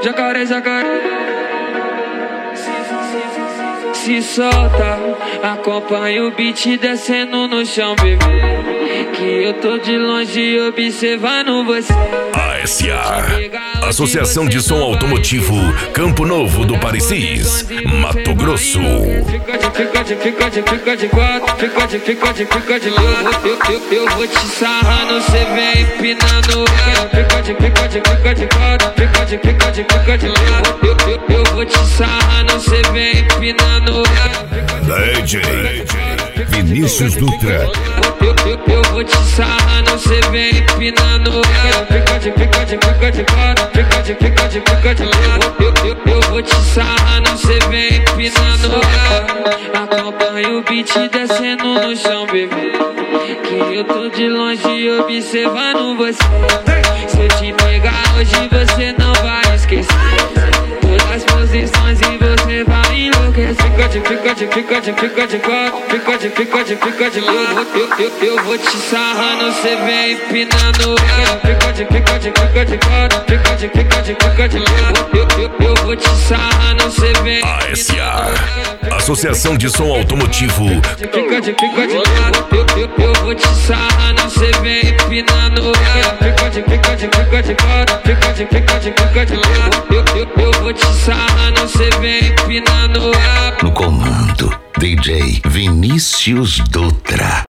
Jacaré, jacaré. Se solta, acompanha o beat descendo no chão, bebê. Que eu tô de longe observando você. ASA, Associação de Som Automotivo Campo Novo do Parecis, Mato Grosso. Fica de quatro. Eu vou te sarrando, cê vem empinando. Fica de quatro. Eu vou te sarrando, cê vem empinando. DJ Vinícius Dutra. Eu vou te sarrando, cê vem empinando. Fica de quatro. Eu vou te sarrando, cê vem empinando. Acompanha o beat descendo no chão, bebê. Que eu tô de longe observando você. Se eu te pegar hoje você não vai esquecer. Todas as posições e você vai enlouquecer. Fica de quatro. Eu vou te sarrando, cê vem empinando. Fica de quatro. Eu vou te sarrando, cê vem. ASA, Associação de Som Automotivo. Fica de quatro. Eu vou te sarrando, cê vem empinando. Fica de quatro. Eu vou te sarrando, cê vem empinando. No comando, DJ Vinícius Dutra.